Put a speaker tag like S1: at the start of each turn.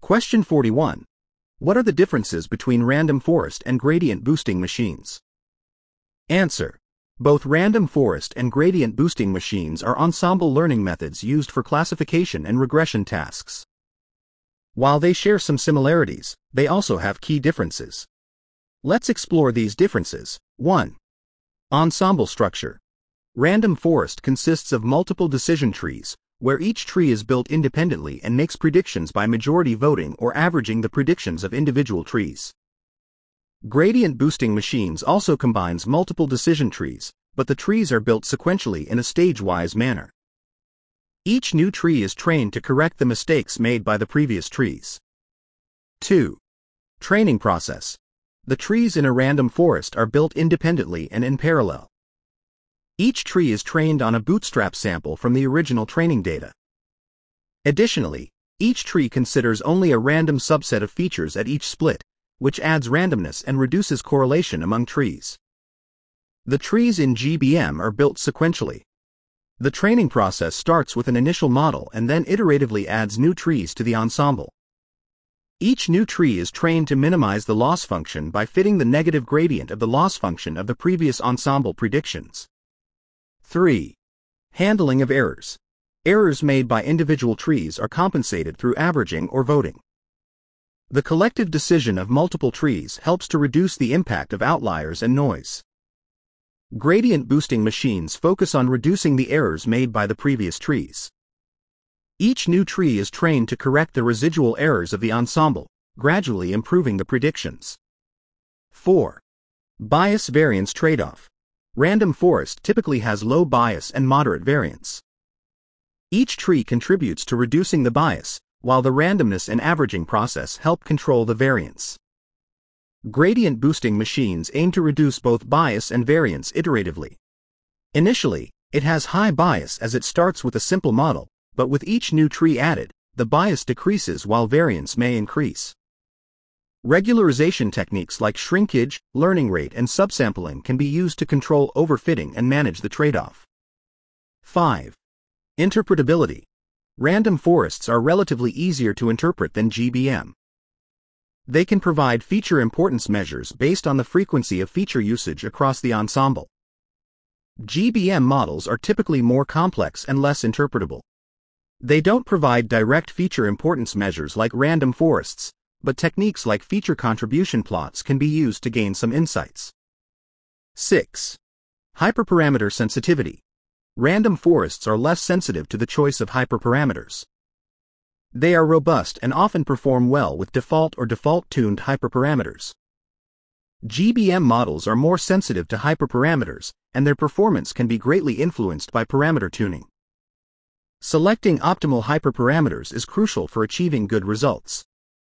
S1: Question 41. What are the differences between random forest and gradient boosting machines? Answer. Both random forest and gradient boosting machines are ensemble learning methods used for classification and regression tasks. While they share some similarities, they also have key differences. Let's explore these differences. 1. Ensemble structure. Random forest consists of multiple decision trees, where each tree is built independently and makes predictions by majority voting or averaging the predictions of individual trees. Gradient boosting machines also combines multiple decision trees, but the trees are built sequentially in a stage-wise manner. Each new tree is trained to correct the mistakes made by the previous trees. 2. Training process. The trees in a random forest are built independently and in parallel. Each tree is trained on a bootstrap sample from the original training data. Additionally, each tree considers only a random subset of features at each split, which adds randomness and reduces correlation among trees. The trees in GBM are built sequentially. The training process starts with an initial model and then iteratively adds new trees to the ensemble. Each new tree is trained to minimize the loss function by fitting the negative gradient of the loss function of the previous ensemble predictions. 3. Handling of errors. Errors made by individual trees are compensated through averaging or voting. The collective decision of multiple trees helps to reduce the impact of outliers and noise. Gradient boosting machines focus on reducing the errors made by the previous trees. Each new tree is trained to correct the residual errors of the ensemble, gradually improving the predictions. 4. Bias-variance trade-off. Random forest typically has low bias and moderate variance. Each tree contributes to reducing the bias, while the randomness and averaging process help control the variance. Gradient boosting machines aim to reduce both bias and variance iteratively. Initially, it has high bias as it starts with a simple model, but with each new tree added, the bias decreases while variance may increase. Regularization techniques like shrinkage, learning rate, and subsampling can be used to control overfitting and manage the trade-off. 5. Interpretability. Random forests are relatively easier to interpret than GBM. They can provide feature importance measures based on the frequency of feature usage across the ensemble. GBM models are typically more complex and less interpretable. They don't provide direct feature importance measures like random forests, but techniques like feature contribution plots can be used to gain some insights. 6. Hyperparameter sensitivity. Random forests are less sensitive to the choice of hyperparameters. They are robust and often perform well with default or default-tuned hyperparameters. GBM models are more sensitive to hyperparameters, and their performance can be greatly influenced by parameter tuning. Selecting optimal hyperparameters is crucial for achieving good results.